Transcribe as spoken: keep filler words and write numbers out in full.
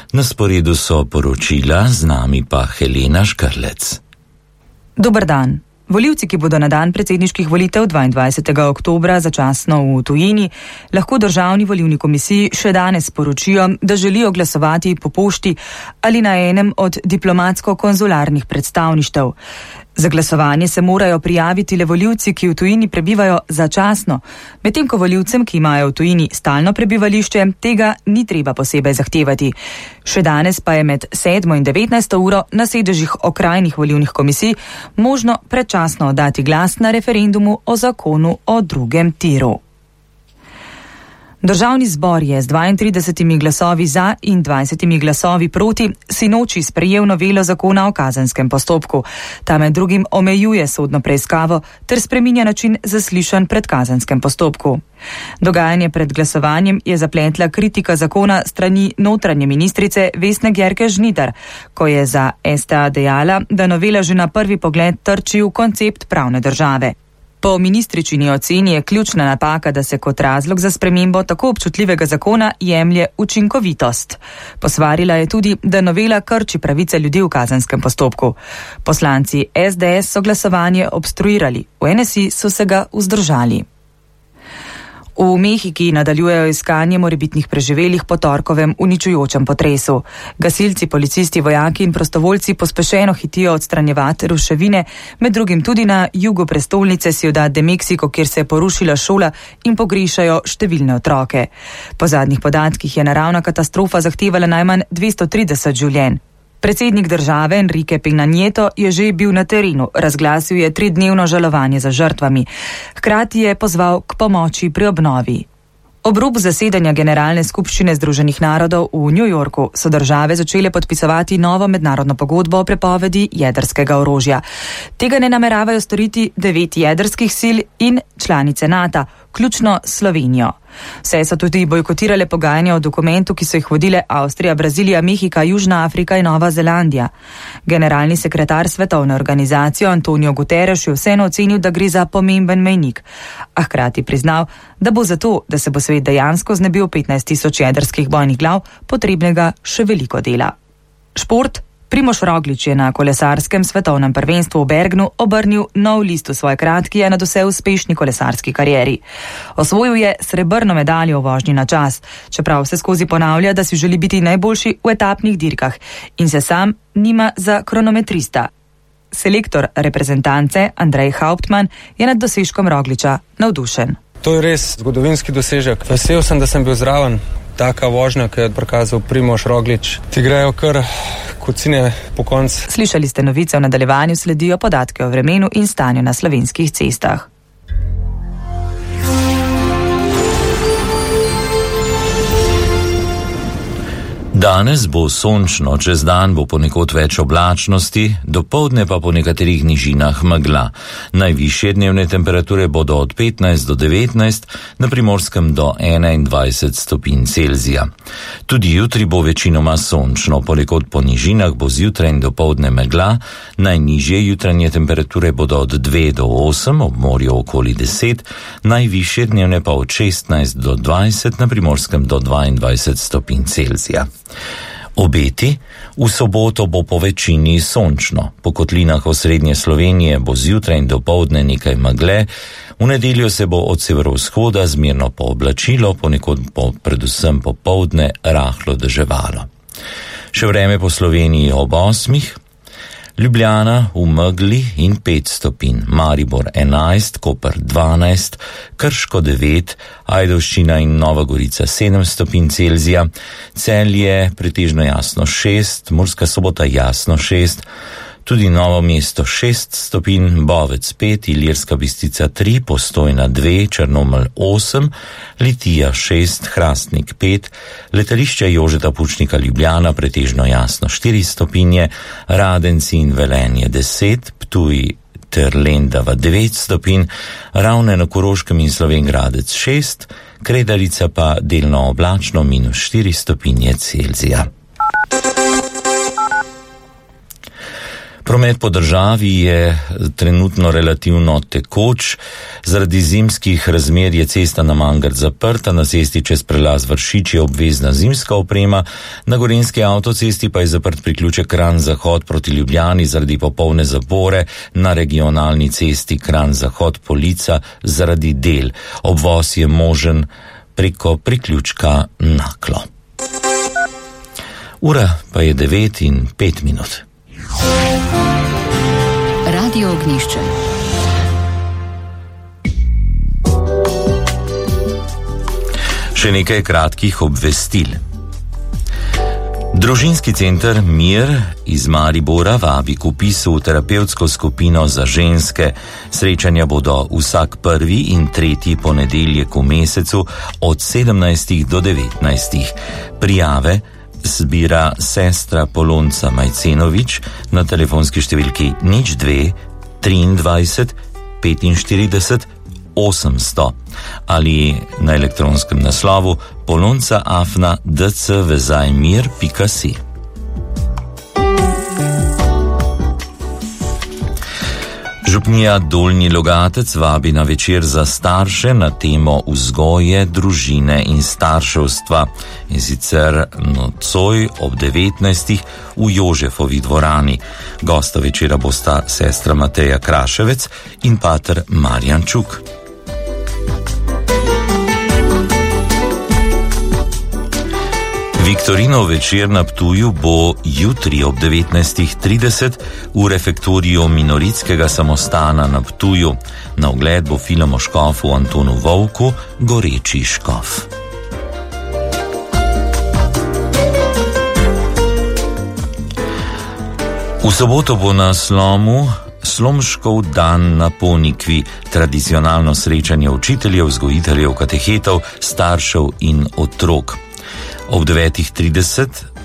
Na sporedu so poročila, z nami pa Helena Škrlec. Dober dan. Volivci, ki bodo na dan predsedniških volitev dvaindvajsetega oktobra začasno v tujini, lahko državni volilni komisiji še danes sporočijo, da želijo glasovati po pošti ali na enem od diplomatsko-konzularnih predstavništev. Za glasovanje se morajo prijaviti le volivci, ki v tujini prebivajo začasno, medtem ko volivcem, ki imajo v tujini stalno prebivališče, tega ni treba posebej zahtevati. Še danes pa je med sedmo in devetnajsto uro na sedežih okrajnih volilnih komisij možno predčasno oddati glas na referendumu o zakonu o drugem tiru. Državni zbor je z dvaintridesetimi glasovi za in dvajsetimi glasovi proti sinoči sprejel novelo zakona o kazenskem postopku. Ta med drugim omejuje sodno preiskavo ter spreminja način zaslišanj pred kazenskem postopku. Dogajanje pred glasovanjem je zapletla kritika zakona strani notranje ministrice Vesne Györke Žnidar, ko je za S T A dejala, da novela že na prvi pogled trči v koncept pravne države. Po ministričini oceni je ključna napaka, da se kot razlog za spremembo tako občutljivega zakona jemlje učinkovitost. Posvarila je tudi, da novela krči pravice ljudi v kazenskem postopku. Poslanci S D S so glasovanje obstruirali, v N S I so se ga vzdržali. V Mehiki nadaljujejo iskanje morebitnih preživelih po torkovem uničujočem potresu. Gasilci, policisti, vojaki in prostovoljci pospešeno hitijo odstranjevati ruševine, med drugim tudi na jugu prestolnice Ciudad de México, kjer se je porušila šola in pogrišajo številne otroke. Po zadnjih podatkih je naravna katastrofa zahtevala najmanj dvesto trideset življenj. Predsednik države Enrique Peña Nieto je že bil na terenu, razglasil je tridnevno žalovanje za žrtvami. Hkrati je pozval k pomoči pri obnovi. Ob robu zasedanja Generalne skupščine Združenih narodov v New Yorku so države začele podpisovati novo mednarodno pogodbo o prepovedi jedrskega orožja. Tega ne nameravajo storiti devet jedrskih sil in članice NATO, vključno Slovenijo. Vse so tudi bojkotirale pogajanja o dokumentu, ki so jih vodile Avstrija, Brazilija, Mehika, Južna Afrika in Nova Zelandija. Generalni sekretar svetovne organizacije Antonio Guterres je vseeno ocenil, da gre za pomemben mejnik, a hkrati priznal, da bo zato, da se bo svet dejansko znebil petnajst tisoč jedrskih bojnih glav, potrebnega še veliko dela. Šport. Primož Roglič je na kolesarskem svetovnem prvenstvu v Bergnu obrnil nov list v svoji kratki, a nadvse uspešni kolesarski karieri. Osvojil je srebrno medaljo v vožnji na čas, čeprav vse skozi ponavlja, da si želi biti najboljši v etapnih dirkah in se sam nima za kronometrista. Selektor reprezentance Andrej Hauptmann je nad dosežkom Rogliča navdušen. To je res zgodovinski dosežek. Vesel sem, da sem bil zraven. Taka vožnja, ki je prikazal Primož Roglič, ti grejo kar kocine po koncu. Slišali ste novice, v nadaljevanju sledijo podatke o vremenu in stanju na slovenskih cestah. Danes bo sončno, čez dan bo ponekod več oblačnosti, dopoldne pa po nekaterih nižinah megla. Najvišje dnevne temperature bodo od petnajst do devetnajst, na Primorskem do enaindvajset stopinj Celzija. Tudi jutri bo večinoma sončno, ponekod po nižinah bo zjutraj in dopoldne megla, najnižje jutranje temperature bodo od dve do osem, ob morju okoli deset, najvišje dnevne pa od šestnajst do dvajset, na Primorskem do dvaindvajset stopinj Celzija. Obeti: v soboto bo po večini sončno, po kotlinah osrednje Slovenije bo zjutraj in dopoldne nekaj megle, v nedeljo se bo od severovzhoda zmerno pooblačilo, ponekod bo predvsem popoldne rahlo deževalo. Še vreme po Sloveniji ob osmih. Ljubljana v megli in pet stopinj, Maribor enajst, Koper dvanajst, Krško devet, Ajdovščina in Nova Gorica sedem stopinj Celzija, Celje pretežno jasno šest, Murska Sobota jasno šest, tudi Novo mesto šest stopinj, Bovec pet, Ilirska Bistrica tri, Postojna dve, Črnomelj osem, Litija šest, Hrastnik pet, letališče Jožeta Pučnika Ljubljana pretežno jasno štiri stopinje, Radenci in Velenje deset, Ptuj ter Lendava devet stopinj, Ravne na Koroškem in Slovenj Gradec šest, Kredarica pa delno oblačno minus štiri stopinje Celzija. Promet po državi je trenutno relativno tekoč. Zaradi zimskih razmer je cesta na Mangart zaprta, na cesti čez prelaz Vršič je obvezna zimska oprema, na Gorenjski avtocesti pa je zaprt priključek Kranj-Zahod proti Ljubljani zaradi popolne zapore, na regionalni cesti Kranj-Zahod-Polica zaradi del. Obvoz je možen preko priključka Naklo. Ura pa je devet in pet minut. Radio Ognjišče. Še nekaj kratkih obvestil. Družinski center Mir iz Maribora vabi k vpisu v terapevtsko skupino za ženske. Srečanja bodo vsak prvi in tretji ponedeljek v mesecu od sedemnajstih do devetnajstih. Prijave zbira sestra Polonca Majcenovič na telefonski številki nič dve triindvajset petinštirideset osemsto ali na elektronskem naslovu polonca afna dcvezajmir pika si. Župnija Dolnji Logatec vabi na večer za starše na temo vzgoje, družine in starševstva, in sicer nocoj ob devetnajstih v Jožefovi dvorani. Gosta večera bosta sestra Mateja Kraševec in pater Marjan Čuk. Viktorinov večer na Ptuju bo jutri ob devetnajstih trideset v refektoriju Minoritskega samostana na Ptuju. Na ogled bo film o škofu Antonu Vovku, Goreči škof. V soboto bo na slomu Slomškov dan na Ponikvi, tradicionalno srečanje učiteljev, vzgojiteljev, katehetov, staršev in otrok. Ob devetih trideset